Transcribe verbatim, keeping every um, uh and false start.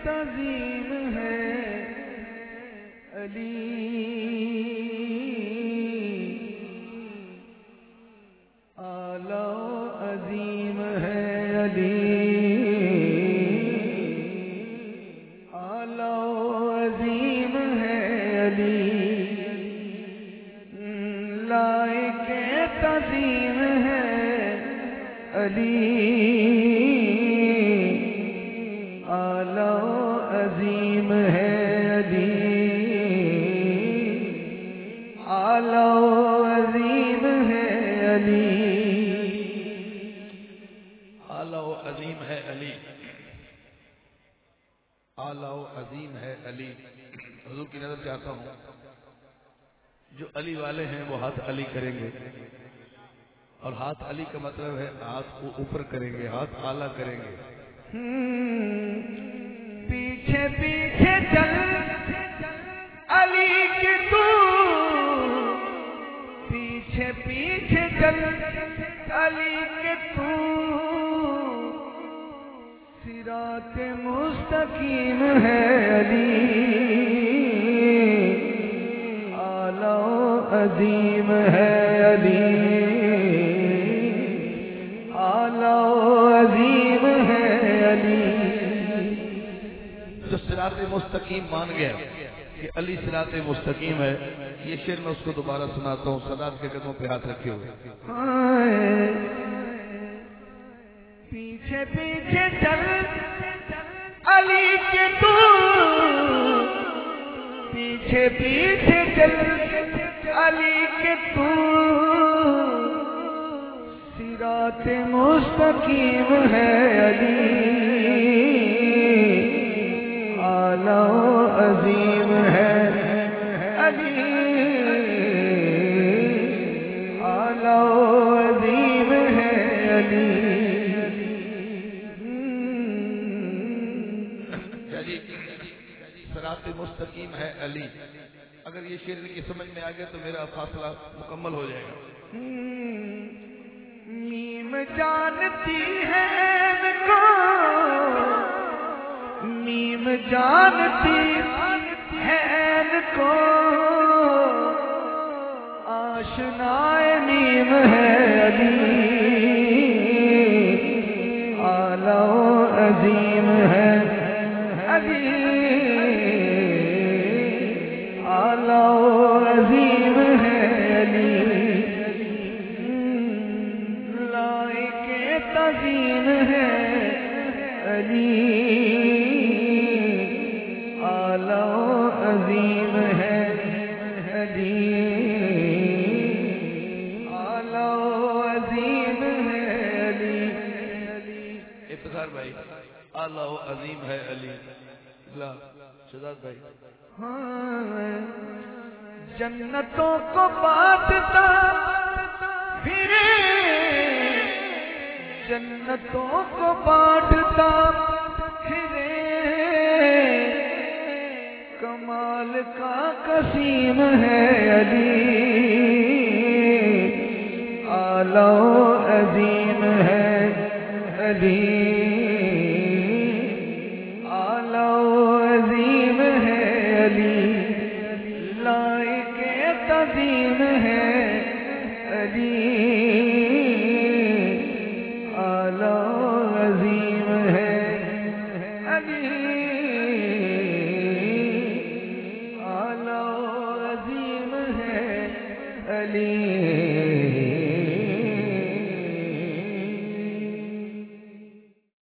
تعظیم ہے علی اعلی و عظیم ہے علی اعلی و عظیم ہے علی لائق تعظیم ہے علی اعلی و عظیم ہے علی اعلی و عظیم ہے علی اعلی و عظیم ہے علی اعلی و عظیم ہے علی حضور کی نظر چاہتا ہوں جو علی والے ہیں وہ ہاتھ علی کریں گے اور ہاتھ علی کا مطلب ہے ہاتھ کو اوپر کریں گے ہاتھ اعلیٰ کریں گے پیچھے پیچھے چل علی کے تو پیچھے پیچھے چل علی کے تو صراط مستقیم ہے علی اعلی و عظیم ہے علی اعلی و عظیم ہے علی جو صراط مستقیم مان گیا کہ علی صراط مستقیم ہے یہ شعر میں اس کو دوبارہ سناتا ہوں سادات کے قدموں پہ ہاتھ رکھے ہوئے پیچھے پیچھے چل علی کے تو پیچھے پیچھے چل علی کے تو صراط مستقیم ہے علی اعلی و عظیم ہے علی اعلی و عظیم ہے علی صراط مستقیم ہے علی اگر یہ شعر کی سمجھ میں آ گیا تو میرا فاصلہ مکمل ہو جائے گا میم جانتی ہے ان کو میم جانتی ہے ان کو آشنائے میم ہے علی اعلی و عظیم ہے علی اعلی و عظیم ہے علی لائق تعظیم ہے علی اعلی و عظیم ہے علی اعلی و عظیم ہے علی افتخار بھائی اعلی و عظیم ہے علی شہزاد بھائی جنتوں کو بانٹتا پھرے جنتوں کو بانٹتا پھرے کمال کا قسیم ہے علی اعلی و عظیم ہے علی اعلی و عظیم ہے علی لائق تعظیم ہے علی اعلی و عظیم ہے علی اعلی و عظیم ہے علی